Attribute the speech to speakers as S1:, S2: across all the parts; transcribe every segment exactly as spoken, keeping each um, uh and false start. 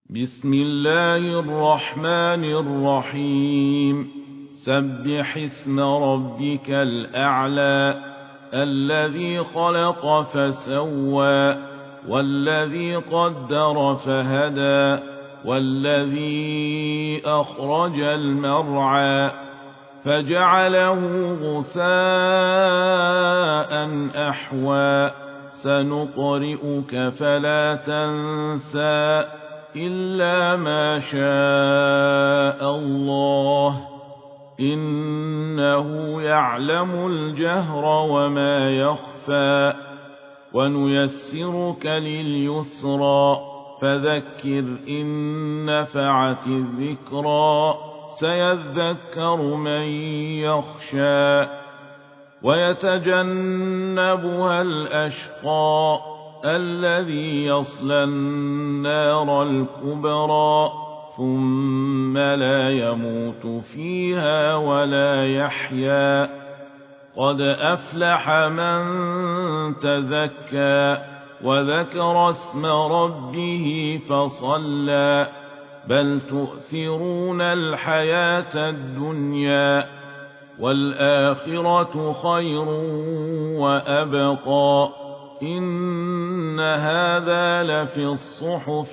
S1: بسم الله الرحمن الرحيم سبح اسم ربك الأعلى الذي خلق فسوى والذي قدر فهدى والذي أخرج المرعى فجعله غثاء أحوى سنقرئك فلا تنسى إلا ما شاء الله إنه يعلم الجهر وما يخفى ونيسرك لليسرى فذكر إن نفعت الذكرى سيذكر من يخشى ويتجنبها الأشقى الذي يصلى النار الكبرى ثم لا يموت فيها ولا يحيا قد أفلح من تزكى وذكر اسم ربه فصلى بل تؤثرون الحياة الدنيا والآخرة خير وأبقى إن هذا لفي الصحف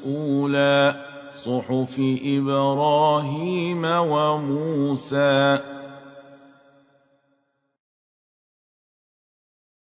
S1: الأولى صحف إبراهيم وموسى